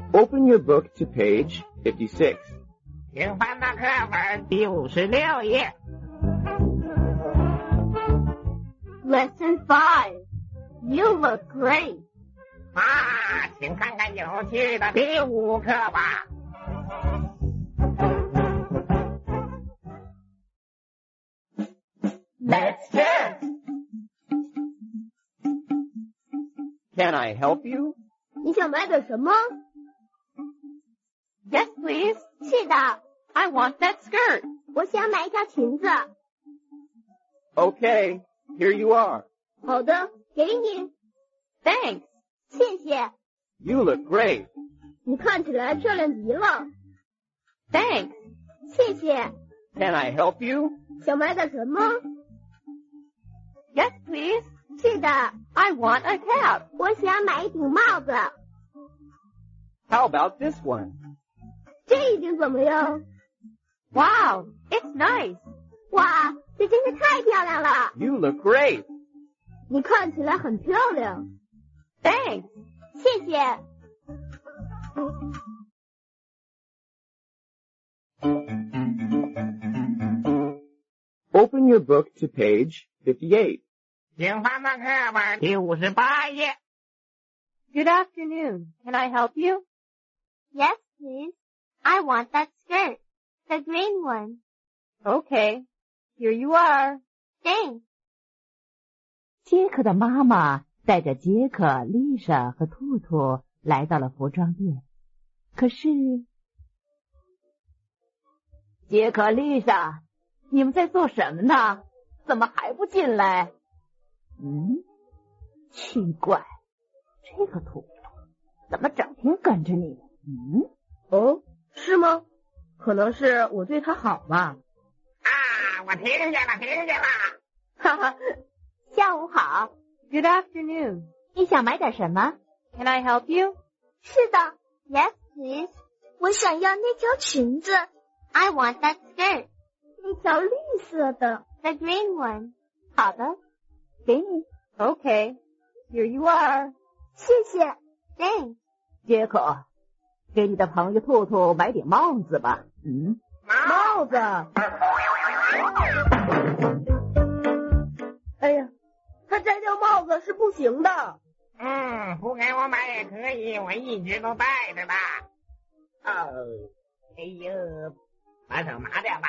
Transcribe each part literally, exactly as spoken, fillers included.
Open your book to page fifty-six. 请翻到课本第五十六页。 Lesson five. You look great. 啊，请看看有趣的第五课吧。Let's dance. Can I help you? 你想买点什么？ Yes, please. 是的， I want that skirt. 我想买一条裙子。 Okay, here you are. 好的，给你。 Thanks. 谢谢， You look great. 你看起来漂亮极了。 Thanks. 谢谢， Can I help you? 想买点什么？ Yes, please. 是的， I want a cap. 我想买一顶帽子。 How about this one? 这一顶怎么样？ Wow, it's nice. 哇，这真是太漂亮了！ You look great. 你看起来很漂亮。 Thanks. 谢谢。 Open your book to page fifty-eight. 请翻到课本第五十八页。Good afternoon. Can I help you? Yes, please. I want that skirt, the green one. Okay. Here you are. Thanks. 杰克的妈妈带着杰克、丽莎和兔兔来到了服装店。可是，杰克、丽莎，你们在做什么呢？怎么还不进来？嗯，奇怪，这个兔兔怎么整天跟着你？嗯， 哦，是吗？可能是我对他好吧。 啊，我听见了，听见了。 哈哈，下午好。 Good afternoon. 你想买点什么？ Can I help you? 是的 ，Yes, please. 我想要那条裙子。I want that skirt. 那条绿色的 ，the green one. 好的，给你。 Okay. Here you are. 谢谢 ，Thanks. 杰克，给你的朋友兔兔买顶帽子吧。嗯， 帽子。哎呀，他摘掉帽子是不行的。 嗯，不给我买也可以，我一直都戴着呢。哦，哎呦，把手拿掉吧。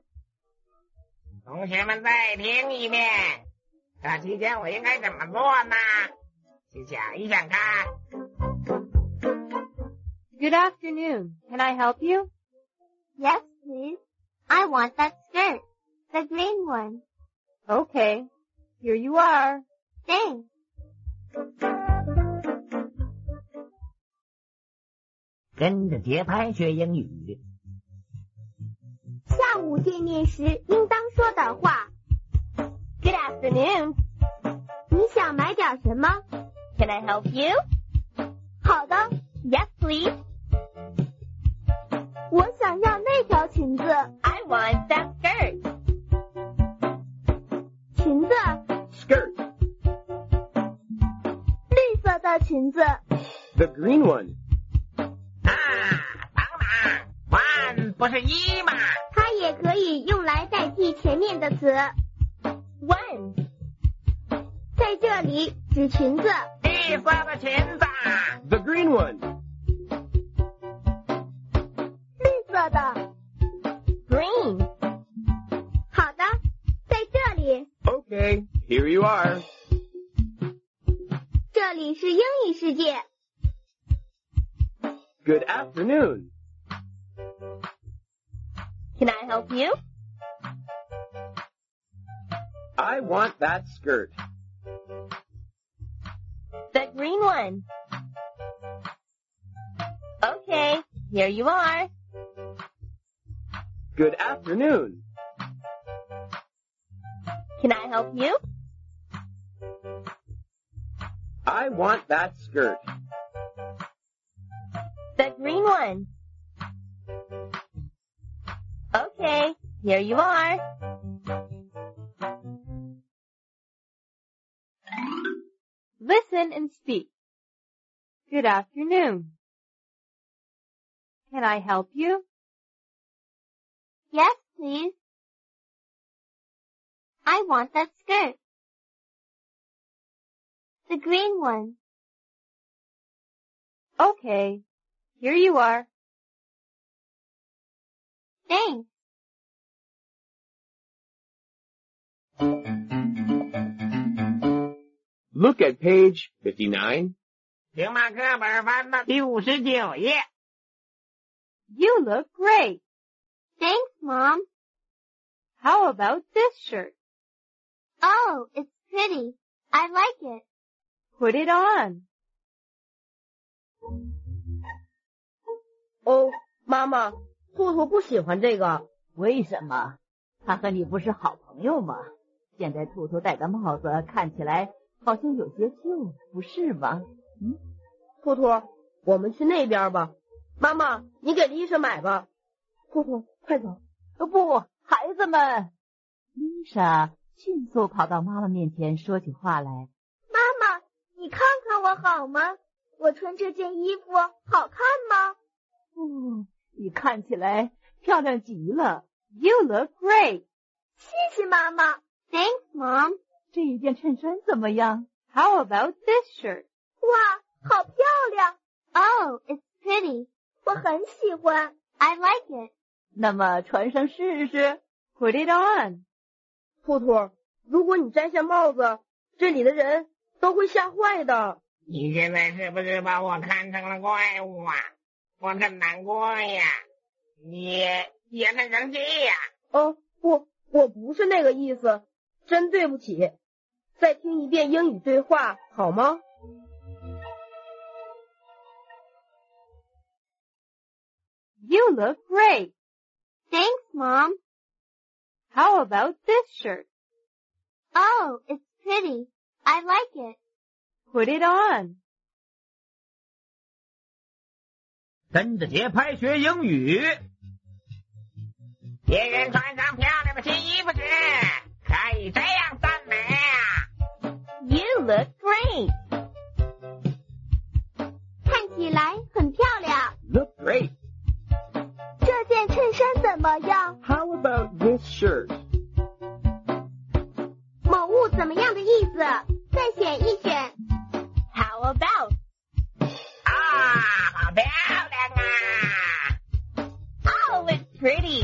同学们再听一遍，这期间我应该怎么做呢？去想一想看。Good afternoon. Can I help you? Yes, please. I want that skirt, the green one. Okay. Here you are. Thanks. 跟着节拍学英语。 下午见面时应当说的话。Good afternoon. 你想买点什么 Can I help you? 好的 ，Yes, please. 我想要那条裙子。 I want that skirt. 裙子， Skirt. 绿色的裙子。 The green one. 啊，等等 ，one 不是一吗？ 它也可以用来代替前面的词。One， 在这里指裙子。 绿色的裙子。 The green one. 绿色的。Green。好的，在这里。 Okay, here you are. 这里是英语世界。 Good afternoon. Can I help you? I want that skirt. The green one. Okay, here you are. Good afternoon. Can I help you? I want that skirt. The green one. Okay, here you are. Listen and speak. Good afternoon. Can I help you? Yes, please. I want that skirt. The green one. Okay, here you are. Thanks. Look at page fifty-nine. 请把课本翻到第五十九页。 You look great. Thanks, Mom. How about this shirt? Oh, it's pretty. I like it. Put it on. 哦，妈妈，兔兔不喜欢这个。 为什么？他和你不是好朋友吗？现在兔兔戴的帽子看起来好像有些旧，不是吗？嗯， 兔兔，我们去那边吧。妈妈，你给丽莎买吧。兔兔，快走。 不，孩子们。丽莎迅速跑到妈妈面前说起话来。 妈妈，你看看我好吗？我穿这件衣服好看吗？ 哦，你看起来漂亮极了。You look great. 谢谢妈妈。Thanks, Mom. 这一件衬衫怎么样？ How about this shirt? 哇，好漂亮。Oh, it's pretty. 我很喜欢。I like it. 那么穿上试试。Put it on. 兔兔，如果你摘下帽子，这里的人都会吓坏的。 你现在是不是把我看成了怪物啊？我很难过呀。你也很生气呀。 哦，不，我不是那个意思，真对不起。再听一遍英语对话好吗？ You look great. Thanks, Mom. How about this shirt? Oh, it's pretty. I like it. Put it on. 跟着节拍学英语。 别人穿上漂亮的新衣服时，可以这样赞美啊。 You look great. 看起来很漂亮。 Look great. 这件衬衫怎么样？ How about this shirt? 某物怎么样的意思？再选一选。How about? 啊，好漂亮啊 Oh, it's pretty.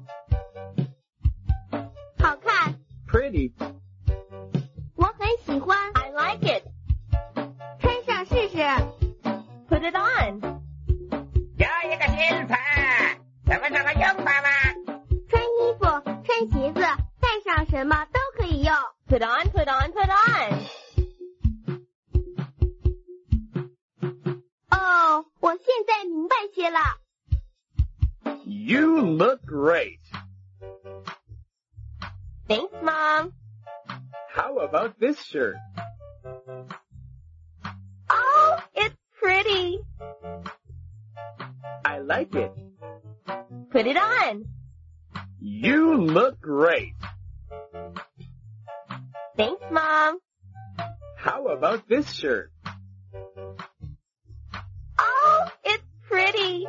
好看。 Pretty. 我很喜欢。I like it. 穿上试试。Put it on. 有一个新词，什么时候用它呢？ 穿衣服、穿鞋子，带上什么都可以用。Put on, put on, put on. 哦，我现在明白些了。 You look great. Thanks, Mom. How about this shirt? Oh, it's pretty. I like it. Put it on. You look great. Thanks, Mom. How about this shirt? Oh, it's pretty.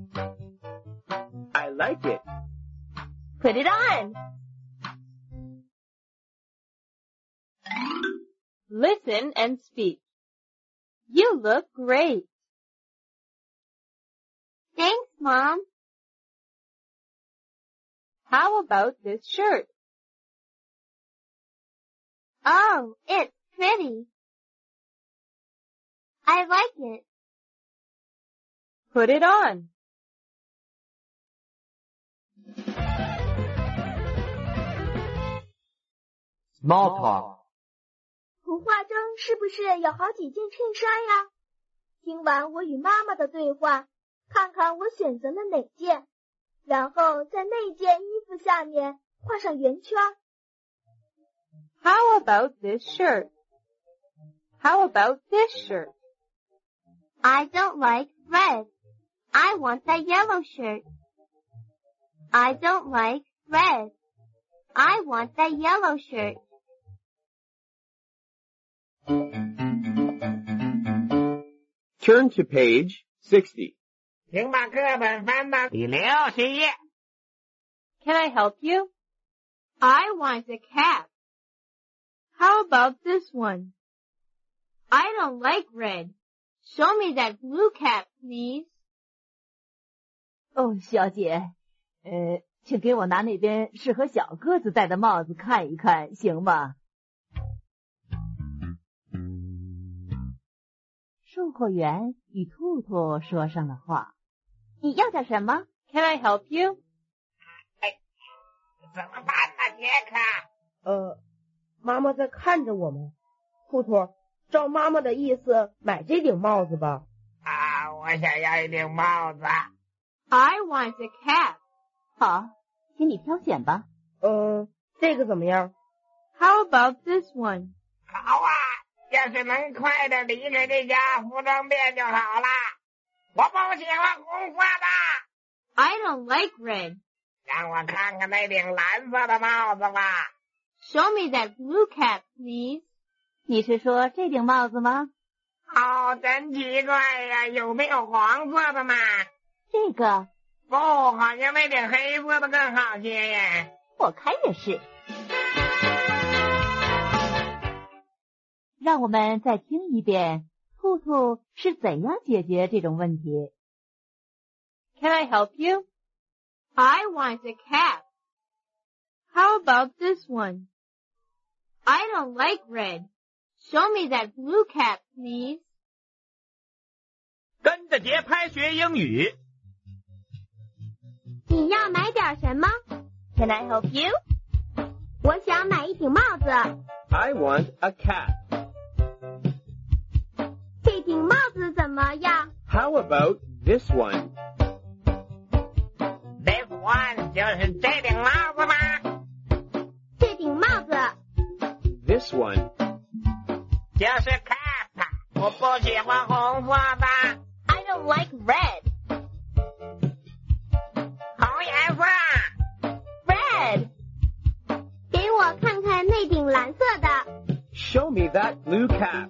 I like it. Put it on. Listen and speak. You look great. Thanks, Mom. How about this shirt? Oh, it's pretty. I like it. Put it on. Small talk. 图画中是不是有好几件衬衫呀？听完我与妈妈的对话，看看我选择了哪件，然后在那件衣服下面画上圆圈。 How about this shirt? How about this shirt? I don't like red. I want that yellow shirt. I don't like red. I want that yellow shirt. Turn to page sixty. 请把课本翻到第六十页。 Can I help you? I want a cap. How about this one? I don't like red. Show me that blue cap, please. 哦，小姐，呃，请给我拿那边适合小个子戴的帽子看一看，行吗？售货员与兔兔说上了话。你要点什么 ？Can I help you? 哎，怎么办呢，杰克？ 呃，妈妈在看着我们。兔兔，照妈妈的意思买这顶帽子吧。 啊，我想要一顶帽子。 I want a cap. 好，请你挑选吧。 嗯，这个怎么样 ？How about this one? 好啊，要是能快点离开这家服装店就好了。我不喜欢红色的。 I don't like red. 让我看看那顶蓝色的帽子吧。 Show me that blue cap, please. 你是说这顶帽子吗？ 哦，真奇怪呀，有没有黄色的呢？ 这个不，好像那顶黑色的更好些耶。 我看也是。让我们再听一遍，兔兔是怎样解决这种问题。 Can I help you? I want a cap. How about this one? I don't like red. Show me that blue cap, please. 跟着节拍学英语。 你要买点什么 Can I help you? 我想买一顶帽子。 I want a cap. 这顶帽子怎么样 How about this one? This one 就是这顶帽子吗？ 这顶帽子 This one. 就是 cap。我不喜欢红色的。 I don't like red. 红颜色。 Red. 给我看看那顶蓝色的。 Show me that blue cap.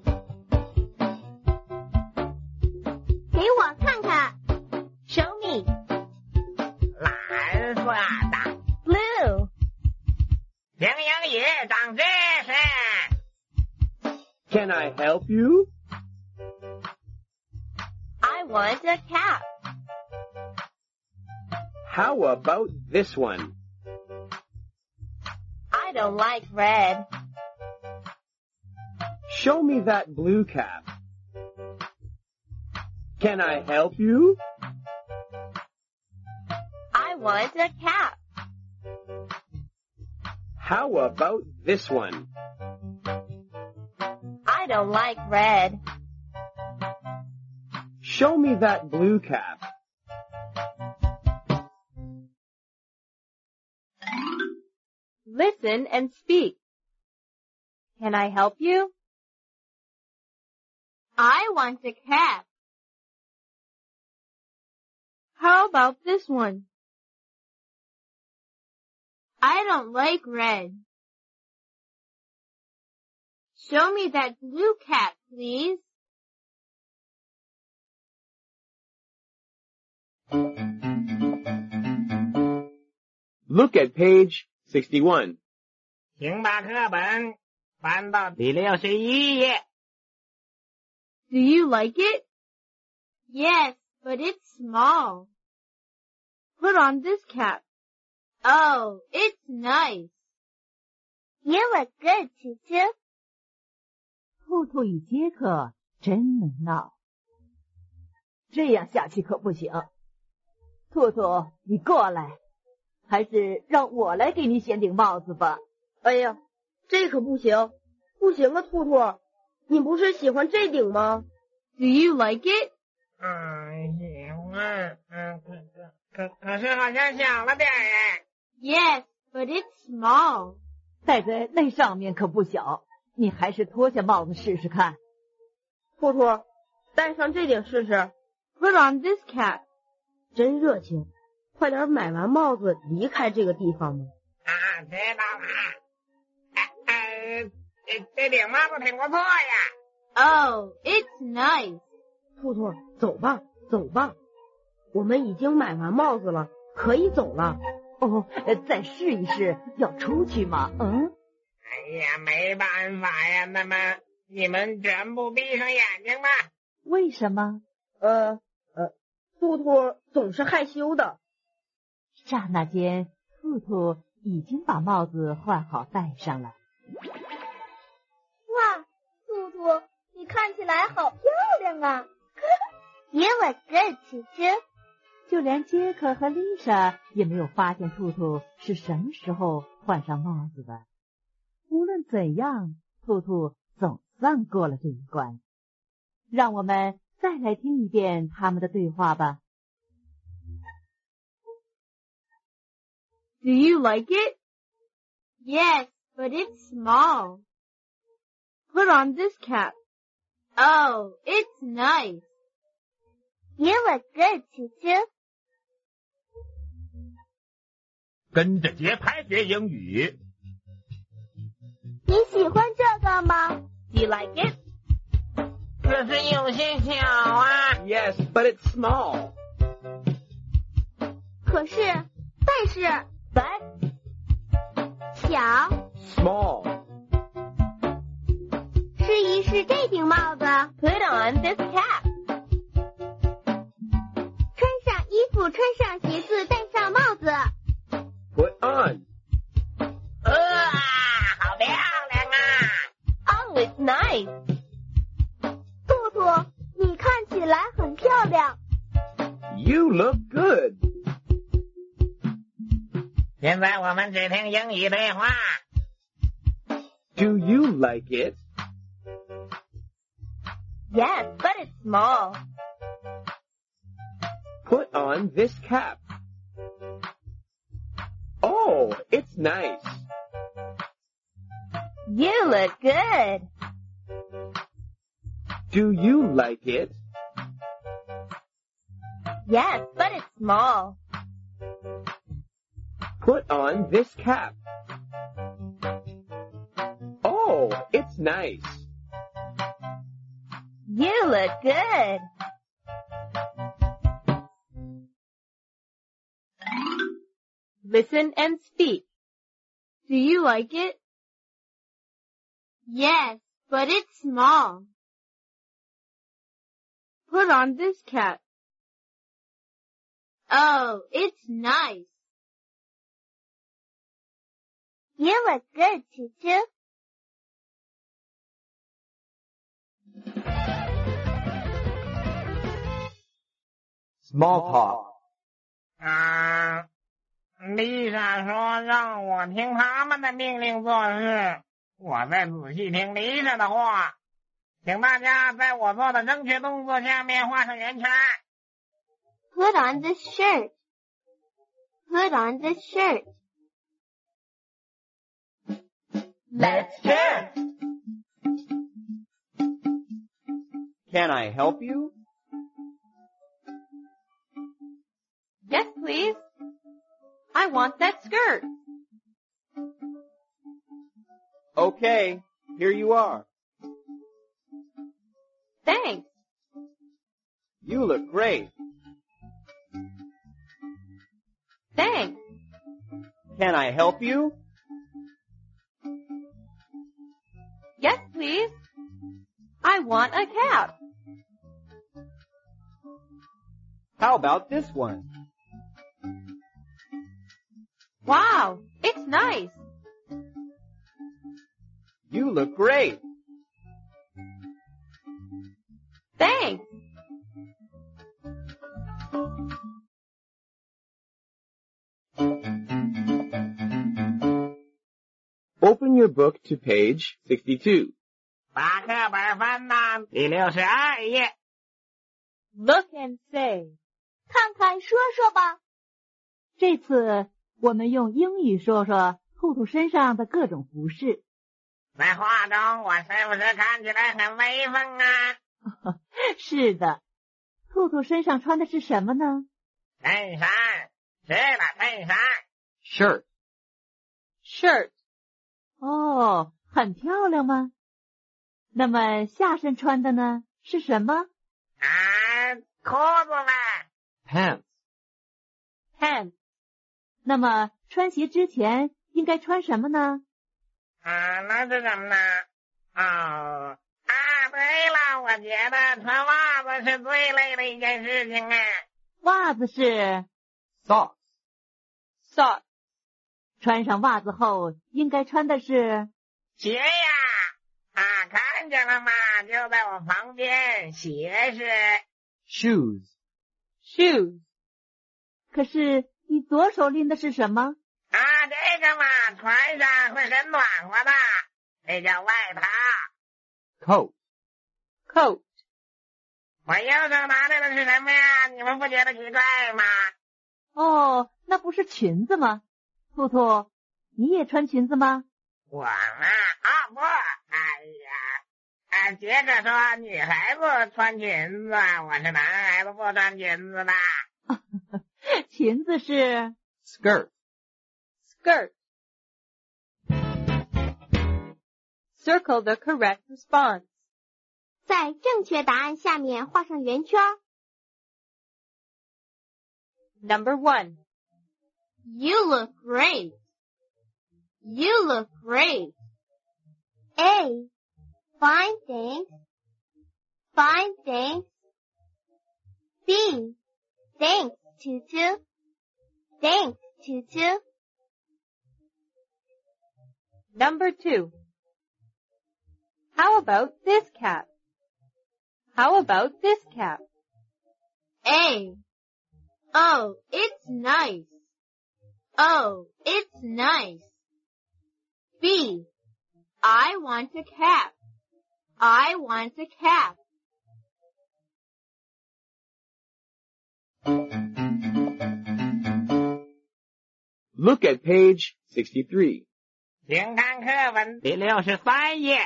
给我看看。 Show me. 蓝色的。 Blue. 听英语长知识。 Can I help you? I want a cap. How about this one? I don't like red. Show me that blue cap. Can I help you? I want a cap. How about this one? I don't like red. Show me that blue cap. Listen and speak. Can I help you? I want a cap. How about this one? I don't like red. Show me that blue cap, please. Look at page sixty-one. 请把课本翻到第六十一页。 Do you like it? Yes, but it's small. Put on this cap. Oh, it's nice. You look good, Choo-Choo. 兔兔与杰克真能闹，这样下去可不行。兔兔，你过来，还是让我来给你选顶帽子吧。 哎呀，这可不行，不行啊，兔兔，你不是喜欢这顶吗 ？Do you like it? 嗯，喜欢。嗯，可可可可是好像小了点哎。 Yes, but it's small. 戴在那上面可不小，你还是脱下帽子试试看。 兔兔，戴上这顶试试。Put on this cap. 真热情，快点买完帽子离开这个地方吧。 啊，知道了。哎哎，这这顶帽子挺不错呀。 Oh, it's nice. 兔兔，走吧，走吧。 我们已经买完帽子了，可以走了。 哦，再试一试，要出去吗？嗯。 哎呀，没办法呀，那么你们全部闭上眼睛吧。 为什么？ 呃呃，兔兔总是害羞的。 刹那间，兔兔已经把帽子换好戴上了。 哇，兔兔，你看起来好漂亮啊 ！You look good, Tutu。 就连杰克和丽莎也没有发现兔兔是什么时候换上帽子的。无论怎样，兔兔总算过了这一关。让我们再来听一遍他们的对话吧。 Do you like it? Yes, but it's small. Put on this cap. Oh, it's nice. You look good, Tutu. 跟着节拍学英语。 你喜欢这个吗 Do you like it? 可是有些小啊。 Yes, but it's small. 可是，但是 But 小。 Small. 试一试这顶帽子。 put on this cap. 穿上衣服，穿上鞋子，戴上帽子。 Put on. 呃，好漂亮啊 Oh, it's nice. 兔兔，你看起来很漂亮。 You look good. 现在我们只听英语对话。 Do you like it? Yes, but it's small. Put on this cap. Oh, it's nice. You look good. Do you like it? Yes, but it's small. Put on this cap. Oh, it's nice. You look good. Listen and speak. Do you like it? Yes, but it's small. Put on this cap. Oh, it's nice. You look good, Tutu. Small talk. 啊，丽莎说让我听他们的命令做事，我在仔细听丽莎的话。请大家在我做的正确动作下面画上圆圈。 Put on this shirt. Put on this shirt. Let's turn. Can I help you? Yes, please. I want that skirt. Okay, here you are. Thanks. You look great. Thanks. Can I help you? Yes, please. I want a cap. How about this one? Wow, it's nice. You look great. Thanks. Open your book to page sixty-two. 把课本翻到第六十二页。 Look and say. 看看说说吧。 这次我们用英语说说兔兔身上的各种服饰。 在画中，我是不是看起来很威风啊？ 是的，兔兔身上穿的是什么呢？ 衬衫，是的，衬衫。 Shirt. Shirt. 哦，很漂亮吗？那么下身穿的呢？是什么？ 啊，裤子呗。 Pants. pants. 那么穿鞋之前应该穿什么呢？ 啊，那是什么呢？哦，啊，对了，我觉得穿袜子是最累的一件事情啊。 袜子是 socks, Socks. 穿上袜子后应该穿的是鞋呀，啊，看见了吗？就在我旁边，鞋是 shoes, Shoes. 可是你左手拎的是什么？ 啊，这个嘛，穿上会很暖和的，这叫外套。 coat, Coat. 我右手拿着的是什么呀？你们不觉得奇怪吗？ 哦，那不是裙子吗？兔兔，你也穿裙子吗？ 我嘛，啊不，哎呀，啊，杰克说女孩子穿裙子，我是男孩子不穿裙子的。 裙子是 skirt, Skirt. Circle the correct response. 在正确答案下面画上圆圈。 Number one. You look great. You look great. A. Fine, thanks. Fine, thanks. B. Thanks, Tutu. Thanks, Tutu. Number two. How about this cap? How about this cap? A. Oh, it's nice. Oh, it's nice. B. I want a cap. I want a cap. Look at page sixty-three. 请看课文第六十三页。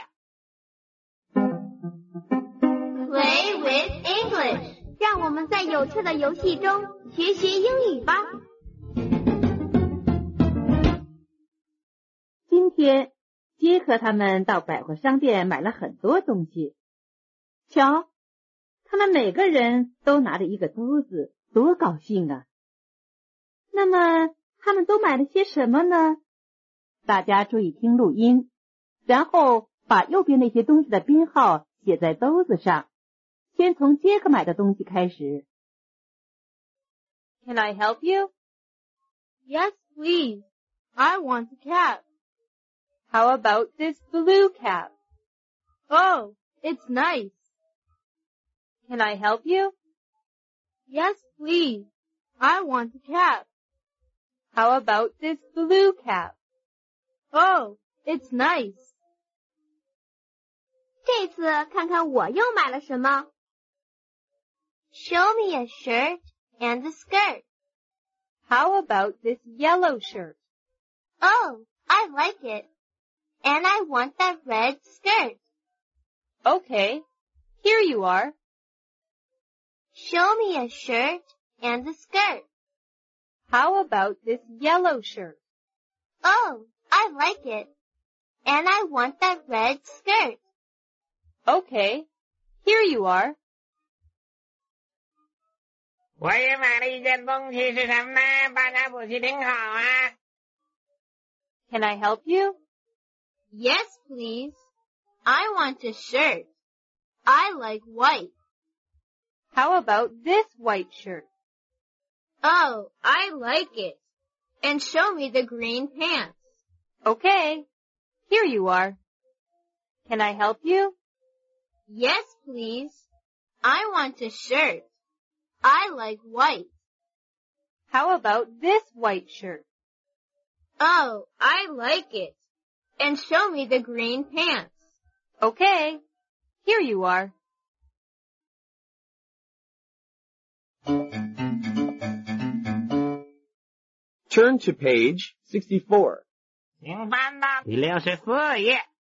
Play with English. 让我们在有趣的游戏中学学英语吧。 今天杰克他们到百货商店买了很多东西。瞧，他们每个人都拿着一个兜子，多高兴啊！那么他们都买了些什么呢？大家注意听录音，然后把右边那些东西的编号写在兜子上。先从杰克买的东西开始。 Can I help you? Yes, please. I want a cap. How about this blue cap? Oh, it's nice. Can I help you? Yes, please. I want a cap. How about this blue cap? Oh, it's nice. 这次看看我又买了什么。Show me a shirt and a skirt. How about this yellow shirt? Oh, I like it. And I want that red skirt. Okay, here you are. Show me a shirt and a skirt. How about this yellow shirt? Oh, I like it. And I want that red skirt. Okay, here you are. 我也买了一件东西，是什么呢？大家仔细听好啊。 Can I help you? Yes, please. I want a shirt. I like white. How about this white shirt? Oh, I like it. And show me the green pants. Okay, here you are. Can I help you? Yes, please. I want a shirt. I like white. How about this white shirt? Oh, I like it. And show me the green pants. Okay, here you are. Turn to page sixty-four. 请翻到第六十四页。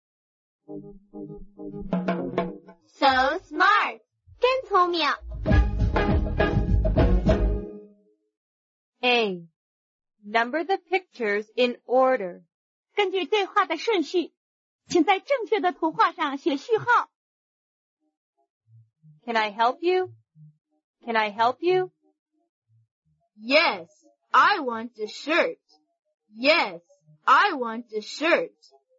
So smart. 真聪明。 A. Number the pictures in order. 根据对话的顺序，请在正确的图画上写序号。 Can I help you? Can I help you? Yes, I want a shirt. Yes, I want a shirt.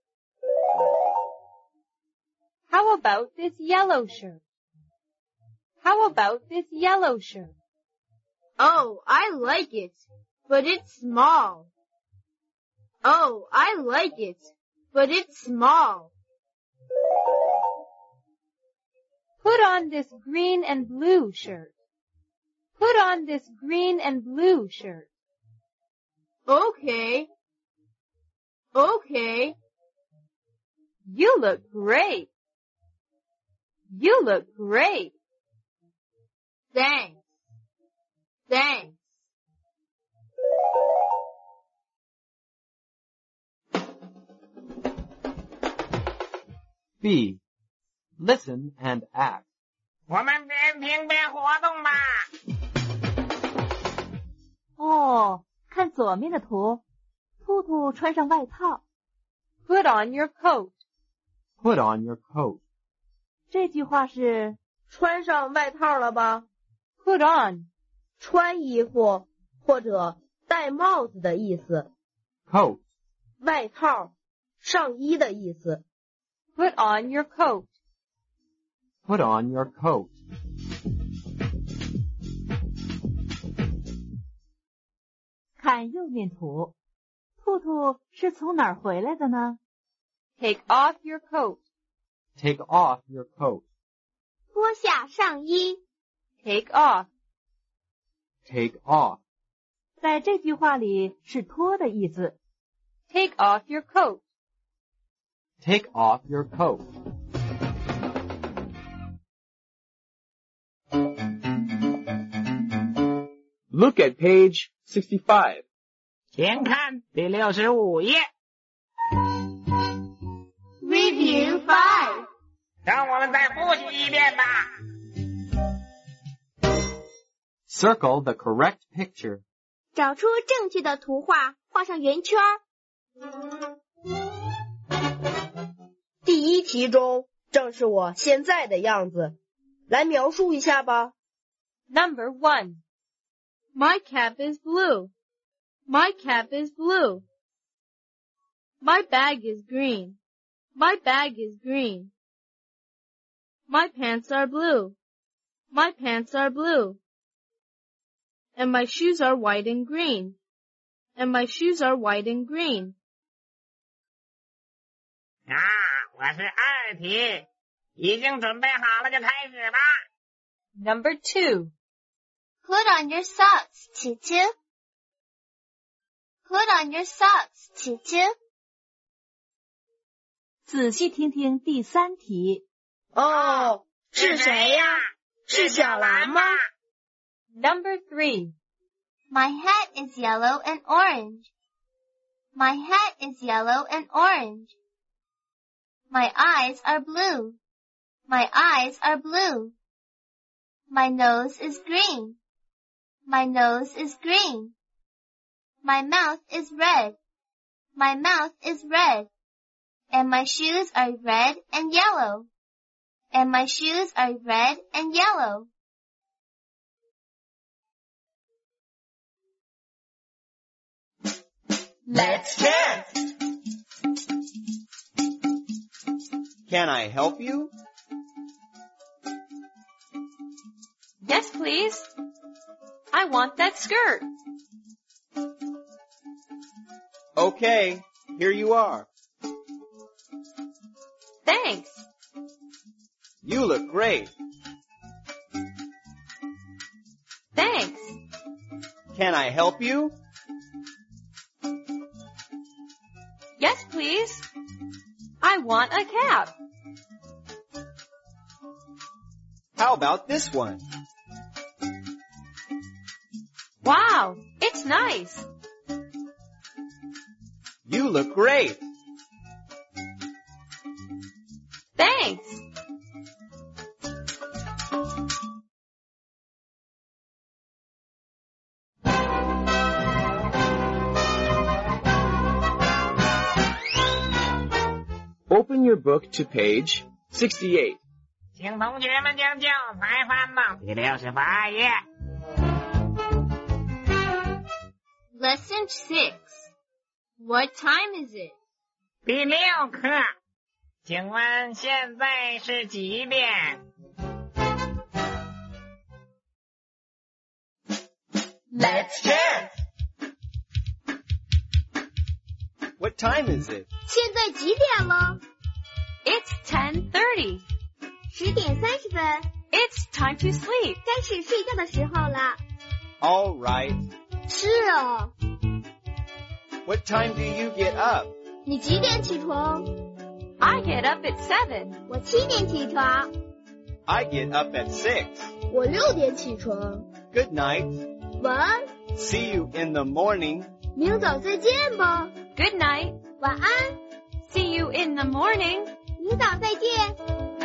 How about this yellow shirt? How about this yellow shirt? Oh, I like it, but it's small. Oh, I like it, but it's small. Put on this green and blue shirt. Put on this green and blue shirt. Okay. Okay. You look great. You look great. Thanks. Thanks. B. Listen and act. 我们边听边活动吧。 哦，看左面的图，兔兔穿上外套。 Put on your coat. Put on your coat. 这句话是穿上外套了吧？ Put on. 穿衣服或者戴帽子的意思。 Coat. 外套，上衣的意思。 Put on your coat. Put on your coat. 看右面图，兔兔是从哪儿回来的呢？ Take off your coat. Take off your coat. 脱下上衣。 Take off. Take off. 在这句话里是脱的意思。 Take off your coat. Take off your coat. Look at page sixty-five. 请看第六十五页。 Review five. 让我们再复习一遍吧。 Circle the correct picture. 找出正确的图画，画上圆圈。 第一题中正是我现在的样子，来描述一下吧。 Number one. My cap is blue. My cap is blue. My bag is green. My bag is green. My pants are blue. My pants are blue. And my shoes are white and green. And my shoes are white and green. 啊，我是二题，已经准备好了就开始吧。 Number two. Put on your socks, Tutu. Put on your socks, Tutu. 仔细听听第三题。 哦，是谁呀？是小蓝吗？ Number three. My hat is yellow and orange. My hat is yellow and orange. My eyes are blue. My eyes are blue. My nose is green. My nose is green. My mouth is red. My mouth is red. And my shoes are red and yellow. And my shoes are red and yellow. Let's dance! Can I help you? Yes, please. I want that skirt. Okay, here you are. Thanks. You look great. Thanks. Can I help you? Yes, please. I want a cap. How about this one? Wow, it's nice. You look great. Thanks. Open your book to page sixty-eight. 请同学们将教材翻到第六十八页。 Lesson six. What time is it? 第六课，请问现在是几点？ Let's chant. What time is it? 现在几点了？ It's ten thirty. 十点三十分， It's time to sleep. 该是睡觉的时候了。 All right. 是啊， What time do you get up? 你几点起床？ I get up at seven. 我七点起床。 I get up at six. 我六点起床。 Good night. 晚安， See you in the morning. 明早再见吧。 Good night. 晚安， See you in the morning. 明早再见。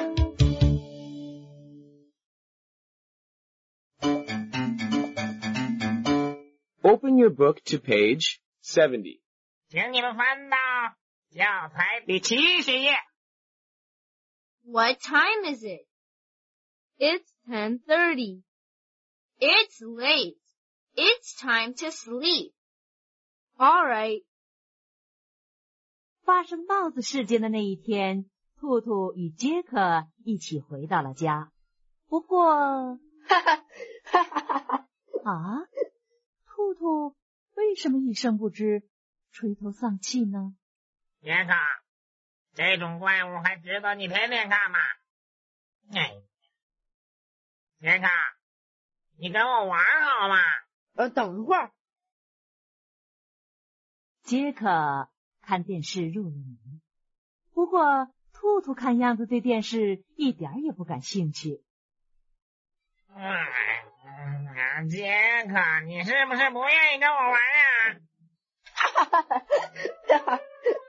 Open your book to page seventy. 请你们翻到教材第七十页。 What time is it? It's ten thirty. It's late. It's time to sleep. All right. 发生帽子事件的那一天，兔兔与杰克一起回到了家。不过， 哈哈哈哈哈哈！ 啊，兔兔为什么一声不知，垂头丧气呢？ 杰克，这种怪物还值得你天天看吗？哎，杰克，你跟我玩好吗？ 呃，等一会儿。 杰克看电视入了迷，不过兔兔看样子对电视一点也不感兴趣。 哎，杰克，你是不是不愿意跟我玩呀？ 哈哈哈哈哈！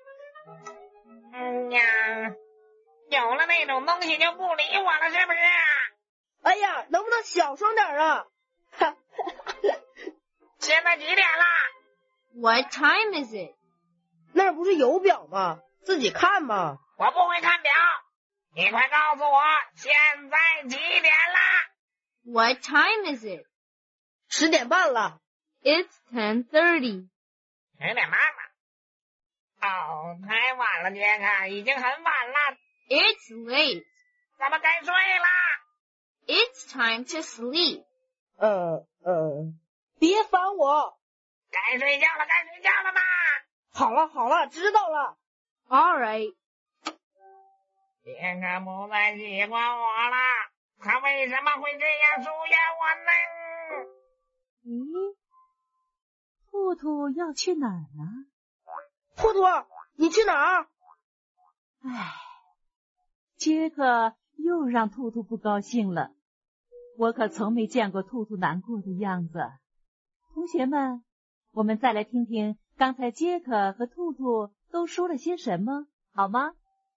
嗯呀，有了那种东西就不理我了，是不是？ 哎呀，能不能小声点啊？哈， 现在几点了？ What time is it? 那不是有表吗？自己看嘛。 我不会看表，你快告诉我现在几点了？ What time is it? 十点半了。 It's ten thirty. 十点半了。哦，太晚了，杰克，已经很晚了。 It's late. 咱们该睡了。 It's time to sleep. 呃呃，别烦我。 该睡觉了，该睡觉了嘛。 好了好了，知道了。 All right. 杰克不再喜欢我了，他为什么会这样疏远我呢？ 咦，兔兔要去哪儿呢？ 兔兔，你去哪儿？ 唉，杰克又让兔兔不高兴了。我可从没见过兔兔难过的样子。同学们，我们再来听听刚才杰克和兔兔都说了些什么，好吗？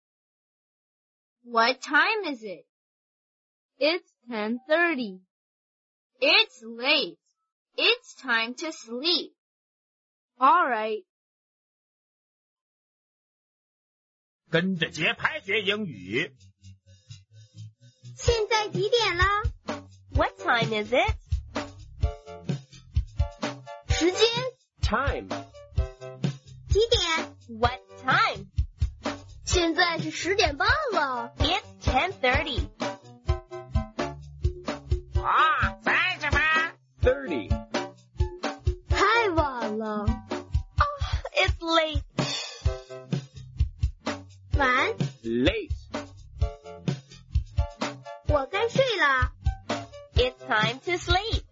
What time is it? It's ten thirty. It's late. It's time to sleep. All right. 跟着节拍学英语。 现在几点了？ What time is it? 时间 Time. 几点？ What time? 现在是十点半了。 It's ten thirty. 哦，三十分。 Thirty. 太晚了。 It's late. 晚， Late. 我该睡了。 It's time to sleep.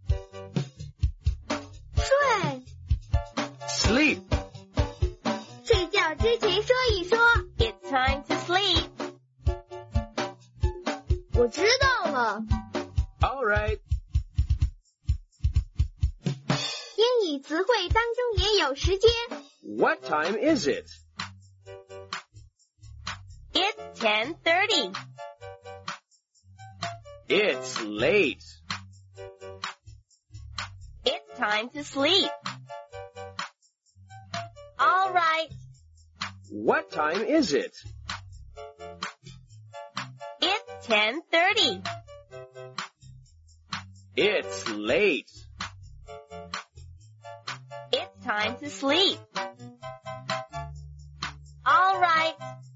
睡， Sleep. 睡觉之前说一说。 It's time to sleep. 我知道了。 All right. 英语词汇当中也有时间。 What time is it? It's ten thirty. It's late. It's time to sleep. All right. What time is it? It's ten thirty. It's late. time to sleep. All right.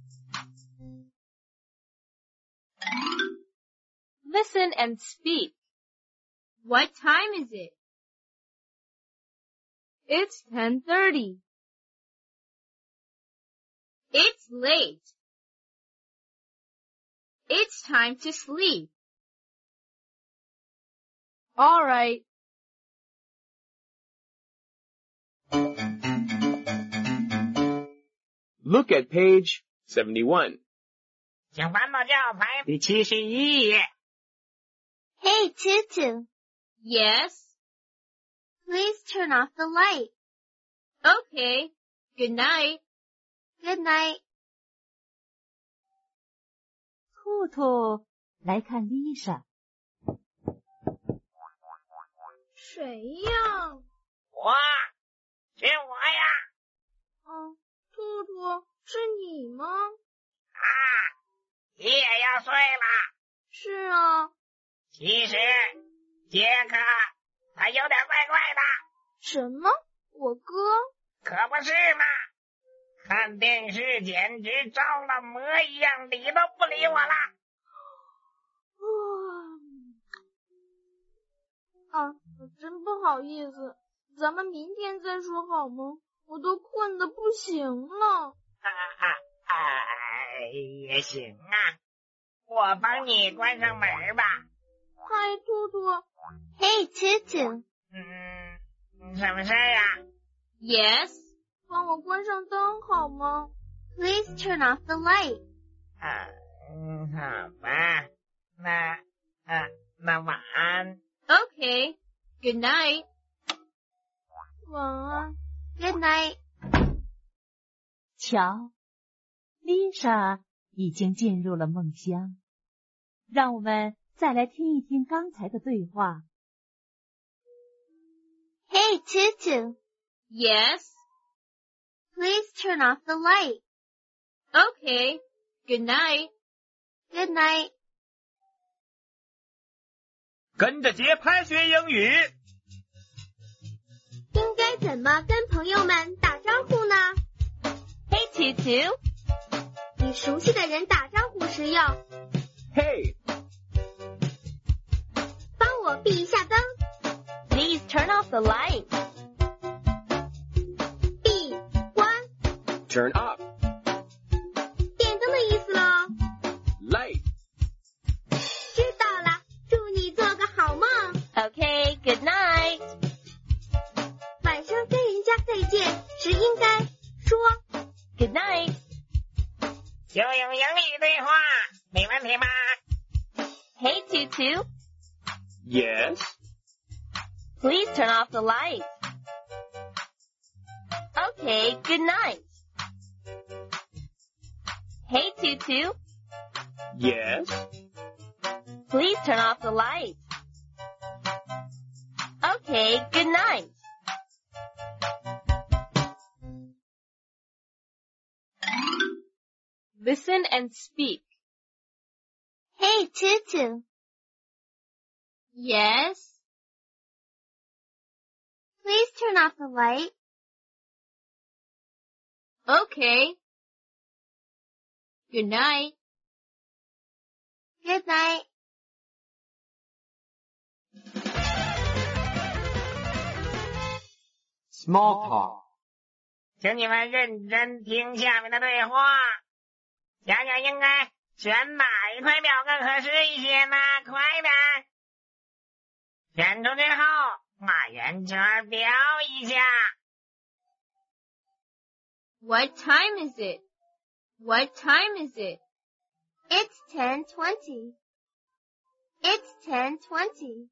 Listen and speak. What time is it? It's ten thirty. It's late. It's time to sleep. All right. Look at page seventy-one. 请翻到教材第七十一页。 Hey, Tutu, Yes? please turn off the light. Okay. Good night. Good night. 兔兔来看丽莎。 谁呀？ 我，是我呀。 嗯，兔兔，是你吗？ 啊，你也要睡了。 是啊。 其实，杰克他有点怪怪的。 什么？我哥？ 可不是嘛！看电视简直着了魔一样，理都不理我了。 啊，真不好意思，咱们明天再说好吗？我都困得不行了。 啊啊啊！也行啊，我帮你关上门吧。 嗨，兔兔。 Hey, Tutu. 嗯，什么事呀 Yes? 帮我关上灯好吗？ Please turn off the light. 啊，嗯，好吧，那，啊，那晚安。 Okay. Good night. 晚安。 Good night. 瞧，丽莎已经进入了梦乡。让我们再来听一听刚才的对话。 Hey, Tutu, Yes? please turn off the light. Okay. Good night. Good night. 跟着节拍学英语。 应该怎么跟朋友们打招呼呢？ Hey, Tutu. 与熟悉的人打招呼时要 Hey, 帮我闭一下灯， Please turn off the light. 闭关 turn off, 电灯的意思咯。 light. 知道了，祝你做个好梦。 Okay. Good night. 晚上跟人家再见时应该说 Good night. 就用英语对话，没问题吧？ Hey, Tutu. Yes, Please turn off the light. Okay. Good night. Hey, Tutu. yes, Please turn off the light. Okay. Good night. Listen and speak. Hey, Tutu, Yes? please turn off the light. Okay. Good night. Good night. small talk. 请你们认真听下面的对话，想想应该选哪一块表更合适一些呢？快点！选出之后，画圆圈标一下。 What time is it? What time is it? It's ten twenty. It's ten twenty.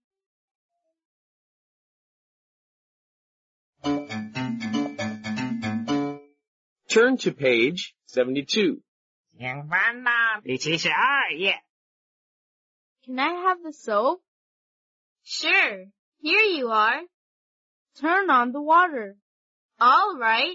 Turn to page seventy-two. 请翻到第七十二页。 Can I have the soap? Sure. Here you are. Turn on the water. All right.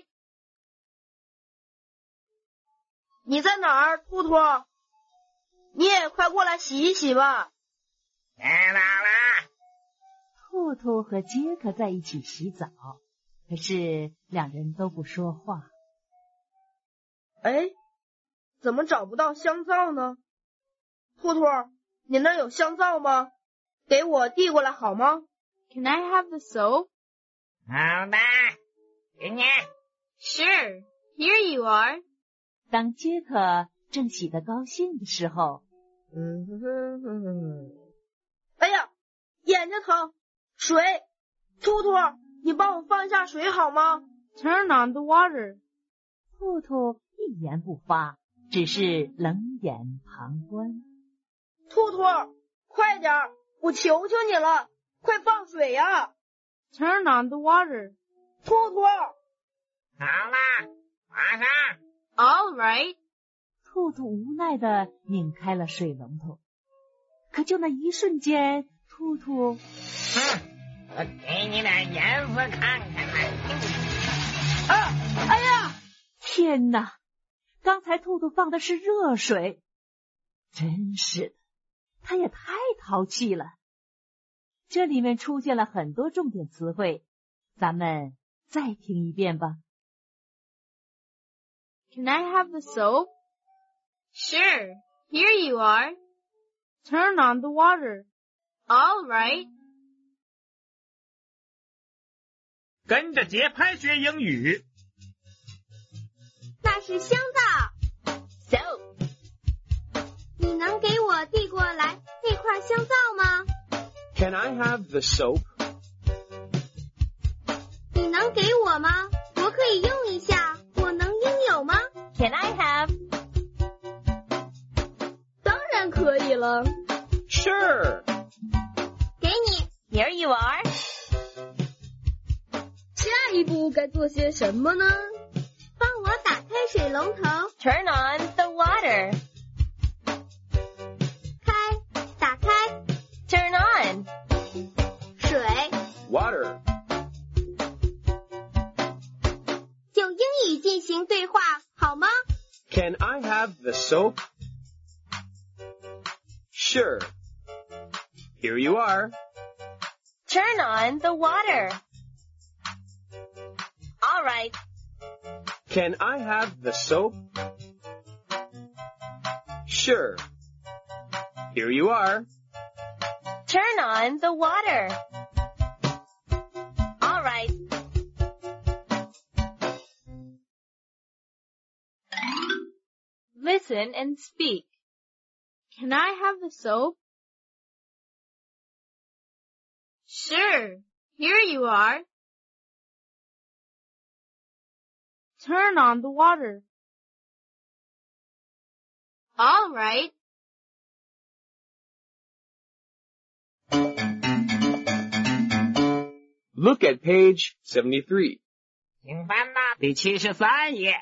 你在哪儿，兔兔？你也快过来洗一洗吧。 知道了。 兔兔和杰克在一起洗澡，可可是两人都不说话。 哎，怎么找不到香皂呢？兔兔，你那儿有香皂吗？给我递过来好吗？ Can I have the soap? 好的，给你。 Sure, here you are. 当杰克正喜得高兴的时候， 嗯哼哼哼哼，哎呀，眼睛疼，水，兔兔，你帮我放一下水好吗？ Turn on the water. 兔兔一言不发，只是冷眼旁观。 兔兔，快点，我求求你了，快放水呀！ Turn on the water. 兔兔， 好了，马上。 All right. 兔兔无奈地拧开了水龙头，可就那一瞬间，兔兔， 哼，我给你点颜色看看来。 啊，哎呀！天哪！刚才兔兔放的是热水，真是的，他也太淘气了。这里面出现了很多重点词汇，咱们再听一遍吧。 Can I have the soap? Sure, here you are. Turn on the water. All right. 跟着节拍学英语。 那是香皂 Soap. 你能给我递过来那块香皂吗？ Can I have the soap? 你能给我吗？我可以用一下，我能拥有吗？ Can I have? 当然可以了。 Sure. 给你。 Here you are. 下一步该做些什么呢？帮我打开水龙头。 Turn on the water. 开，打开。 Turn on. 水。 Water. 用英语进行对话，好吗？ Can I have the soap? Sure. Here you are. Turn on the water. All right. Can I have the soap? Sure. Here you are. Turn on the water. All right. Listen and speak. Can I have the soap? Sure. Here you are. Turn on the water. All right. Look at page seventy-three. 请翻到第七十三页。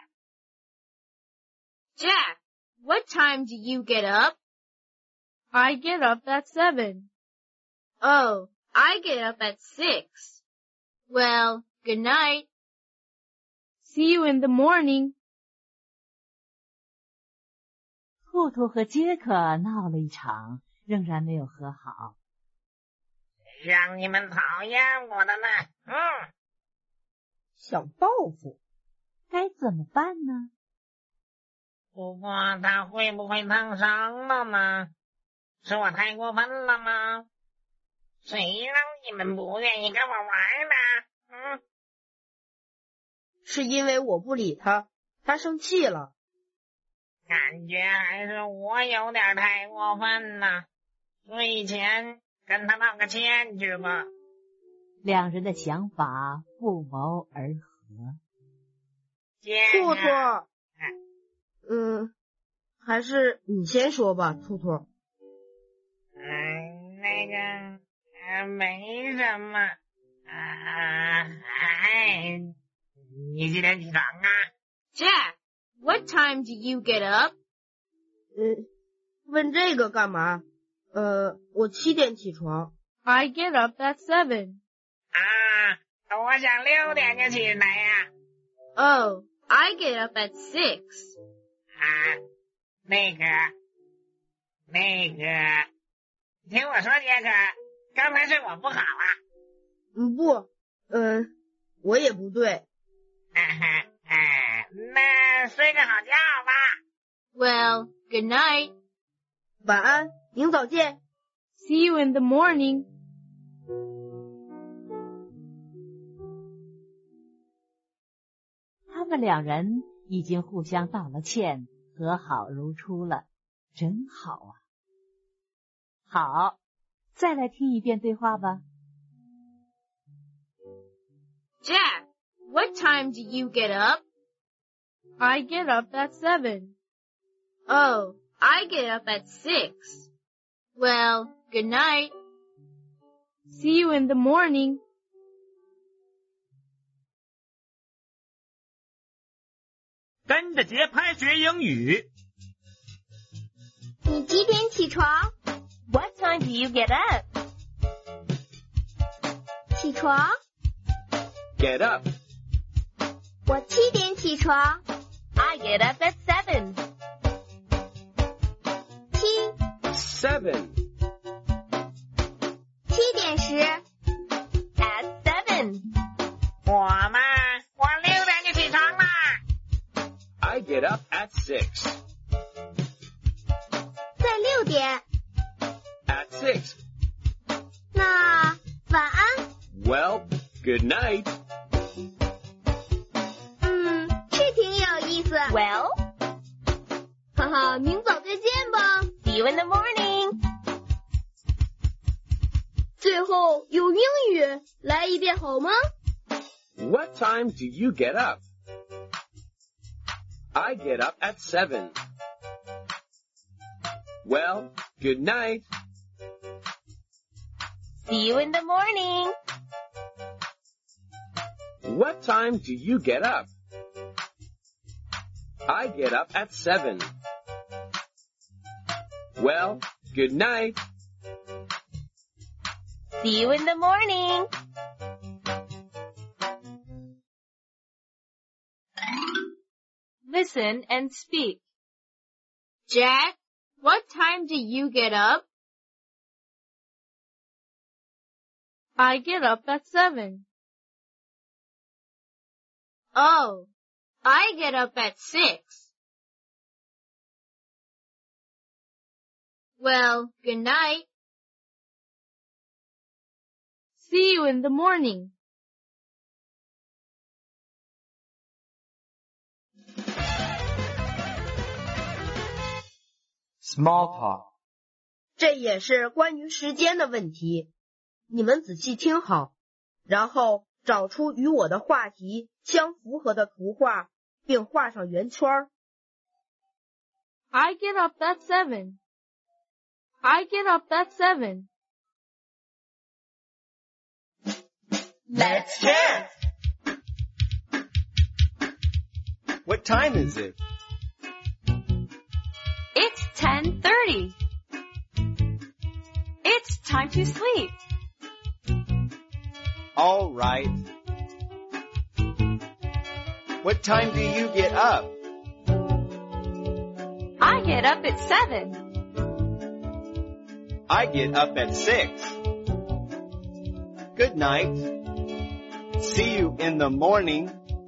Jack, what time do you get up? I get up at seven. Oh, I get up at six. Well, good night. See you in the morning. 兔兔和杰克闹了一场，仍然没有和好。 让你们讨厌我的呢？嗯， 想报复， 该怎么办呢？ 不过他会不会烫伤了呢？是我太过分了吗？谁让你们不愿意跟我玩呢？嗯， 是因为我不理他，他生气了。 感觉还是我有点太过分了。睡前跟他道个歉去吧。 两人的想法不谋而合。 兔兔，嗯，还是你先说吧，兔兔。 嗯，那个，呃，没什么。啊，哎，你几点起床啊 Jack, what time do you get up? 嗯，问这个干嘛？呃，我七点起床。 I get up at seven. 啊，我想六点就起来呀。 Oh, I get up at six. 啊，那个，那个，听我说，杰克，刚才是我不好啊。 嗯，不，嗯、呃， 我也不对。 哎哈，哎，那睡个好觉吧。 Well, good night. 晚安，明早见。 See you in the morning. 他们两人已经互相道了歉，和好如初了，真好啊！好，再来听一遍对话吧。 Jack, what time do you get up? I get up at seven. Oh, I get up at six. Well, good night. See you in the morning. 跟着节拍学英语。 你几点起床？ What time do you get up? 起床？ Get up. 我七点起床。 I get up at seven. 七 Seven. 七点时。 At seven. 我嘛，我六点就起床啦。 I get up at six. 在六点。 At six. 那晚安。 Well, good night. 嗯，是挺有意思。 Well, 哈哈，明早再见吧。 see you in the morning. 最后用英语来一遍好吗？ What time do you get up? I get up at seven. Well, good night. See you in the morning. What time do you get up? I get up at seven. Well, good night. See you in the morning. Listen and speak. Jack, what time do you get up? I get up at seven. Oh, I get up at six. Well, good night. See you in the morning. Small talk. 这也是关于时间的问题，你们仔细听好，然后找出与我的话题相符合的图画，并画上圆圈。 I get up at seven. I get up at seven. Let's dance. What time is it? It's ten thirty. It's time to sleep. All right. What time do you get up? I get up at seven. I get up at six. Good night. See you in the morning.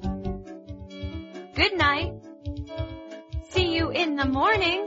Good night. See you in the morning.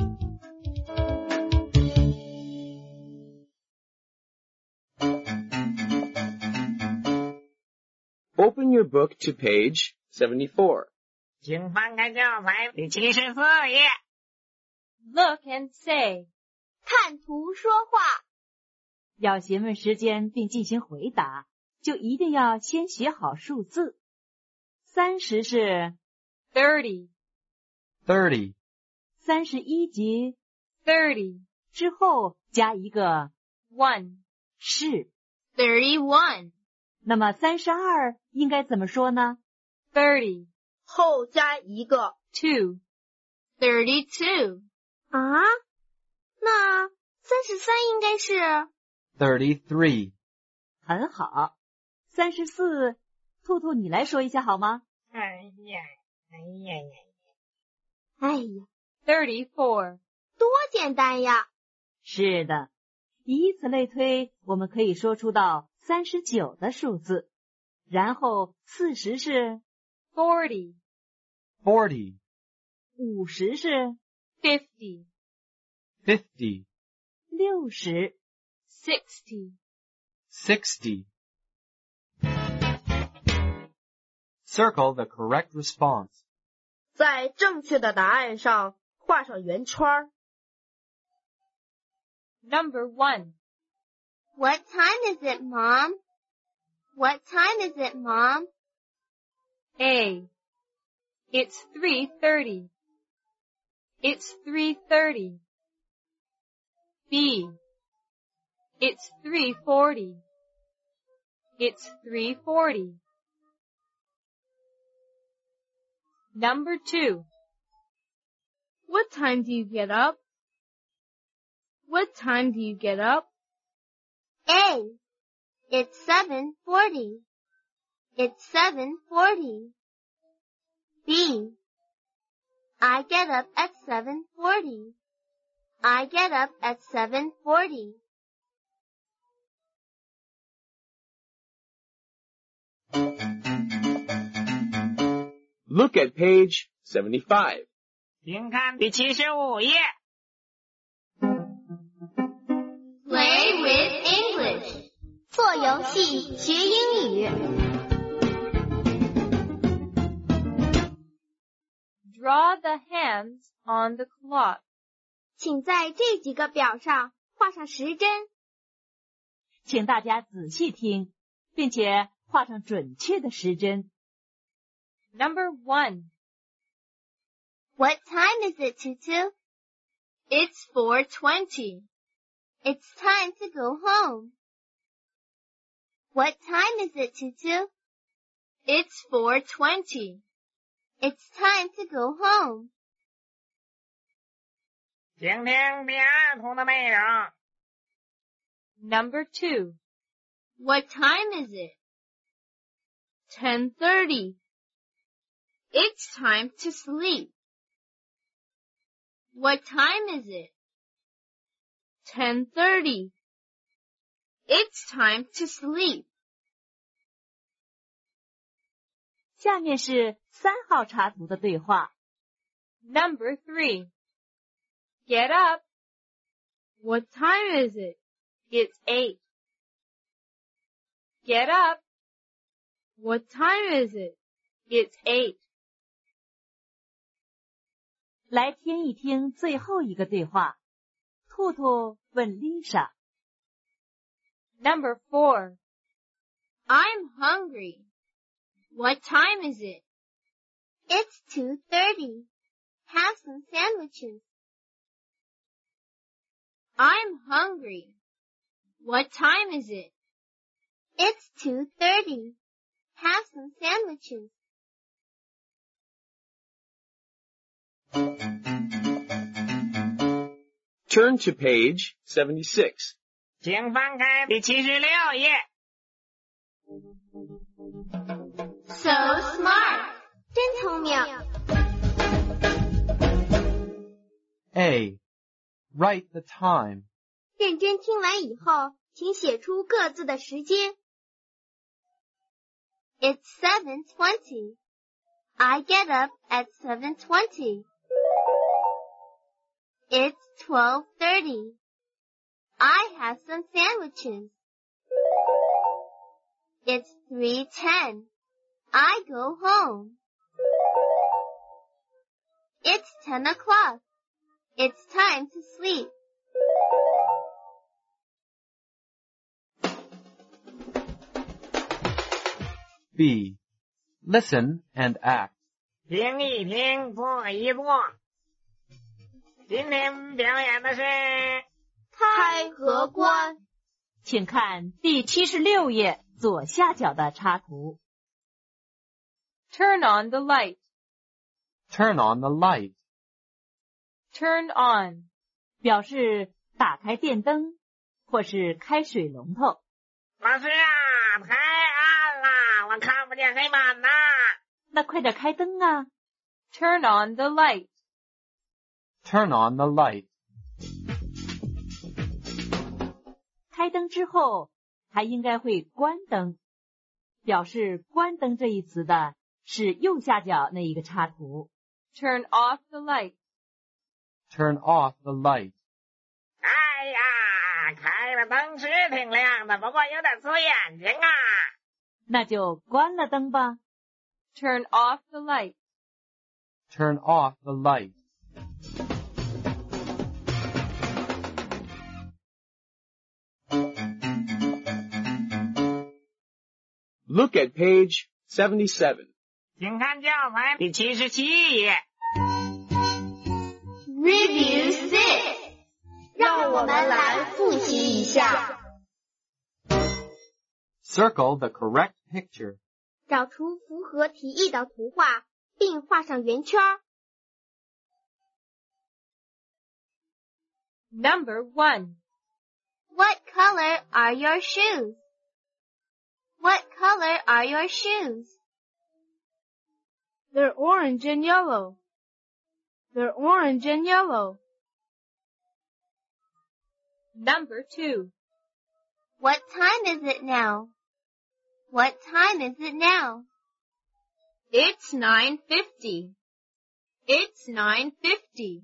Open your book to page seventy-four. 请翻开教材第七十四页。 Look and say. 看图说话。 要询问时间并进行回答，就一定要先写好数字。三十是 Thirty. Thirty. 三十一级 Thirty. 之后加一个 One. 是。 Thirty-one. 那么三十二应该怎么说呢？ Thirty. 后加一个 Two. Thirty-two. 啊？那三十三应该是 Thirty-three. 很好。三十四，兔兔你来说一下好吗？ 哎呀，哎呀呀！ 哎呀， Thirty-four. 多简单呀！ 是的，以此类推，我们可以说出到三十九的数字。 然后四十是 forty, forty, 五十是 fifty, fifty, 六十 sixty, sixty. Circle the correct response. 在正确的答案上画上圆圈儿。 Number one. What time is it, Mom? What time is it, Mom? A. It's three thirty. It's three thirty. B. It's three forty. It's three forty. Number two. What time do you get up? What time do you get up? A. It's seven forty. It's seven forty. B. I get up at seven forty. I get up at seven forty. Look at page seventy-five. 请看第七十五页。 Play with English. 做游戏学英语。 Draw the hands on the clock. 请在这几个表上画上时针。 请大家仔细听，并且画上准确的时针。 Number one. What time is it, Tutu? It's four twenty. It's time to go home. What time is it, Tutu? It's four twenty. It's time to go home. 请听第二图的内容。 Number two. What time is it? ten thirty. It's time to sleep. What time is it? ten thirty. It's time to sleep. 下面是三号插图的对话。 Number three. Get up. What time is it? It's eight. Get up. What time is it? It's eight. 来听一听最后一个对话。兔兔问丽莎。 Number four. I'm hungry. What time is it? It's two thirty. Have some sandwiches. I'm hungry. What time is it? It's two thirty. Have some sandwiches. Turn to page seventy-six. 请翻开第七十六页。 So smart. 真聪明。 A. Write the time. 认真听完以后，请写出各自的时间。 It's seven twenty. I get up at seven twenty. It's twelve thirty. I have some sandwiches. It's three ten. I go home. It's ten o'clock. It's time to sleep. B. Listen and act. 听一听，做一做。今天表演的是开和关。 请看第七十六页左下角的插图。 Turn on the light. Turn on the light. Turn on. 表示打开电灯或是开水龙头。 老师啊，太暗了，我看不见黑板呐。 那快点开灯啊。 Turn on the light. Turn on the light. 开灯之后还应该会关灯， 表示关灯这一词的是右下角那一个插图。 Turn off the light. Turn off the light. 哎呀，开了灯是挺亮的，不过有点刺眼睛啊。 那就关了灯吧。 Turn off the light. Turn off the light. Look at page seventy-seven. 请看教材第七十七页。 Review six， 让我们来复习一下。 Circle the correct picture. 找出符合题意的图画，并画上圆圈。 Number one. What color are your shoes? What color are your shoes? They're orange and yellow. They're orange and yellow. Number two. What time is it now? What time is it now? It's nine fifty. It's nine fifty.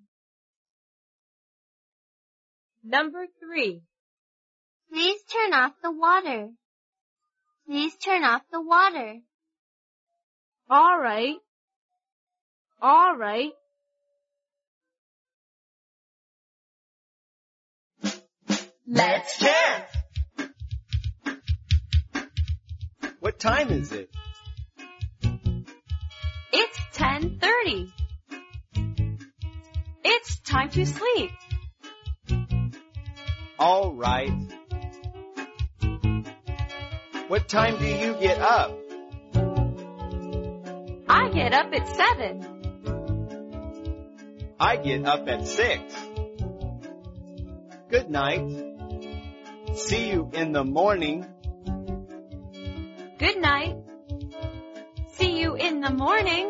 Number three. Please turn off the water. Please turn off the water. All right. All right. Let's chant. What time is it? It's ten thirty. It's time to sleep. All right. What time do you get up? I get up at seven. I get up at six. Good night. See you in the morning. Good night. See you in the morning.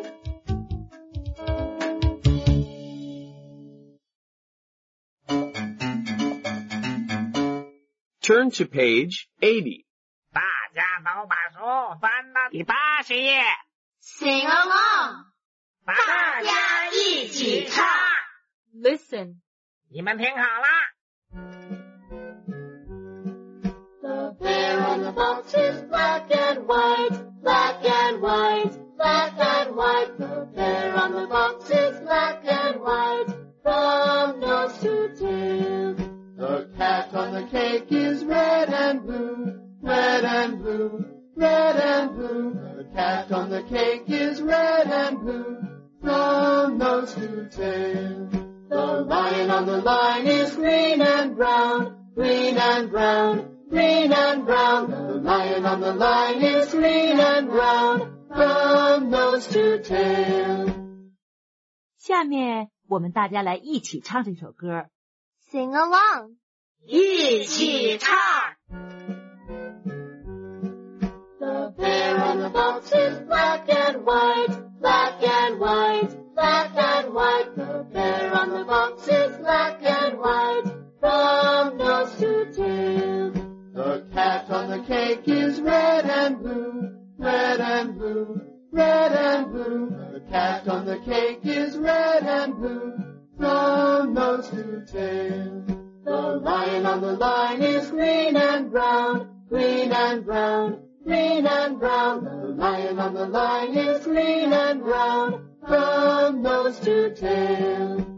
Turn to page eighty. 大家都把书翻到第八十页。 Sing along. 大家一起唱。 Listen. 你们听好啦。 The bear on the box is black and white, black and white, black and white. The bear on the box is black and white, from nose to tail. The cat on the cake is red and blue, red and blue, red and blue. The cat on the cake is red and blue, from nose to tail. The lion on the line is green and brown, green and brown, green and brown. The lion on the line is green and brown, from nose to tail. 下面我们大家来一起唱这首歌。 Sing along. 一起唱。 The bear on the box is black and white, black and white, black and white. The bear on the box is black and white, from nose to tail. The cat on the cake is red and blue, red and blue, red and blue. The cat on the cake is red and blue, from nose to tail. The lion on the line is green and brown, green and brown, green and brown. The lion on the line is green and brown, from nose to tail.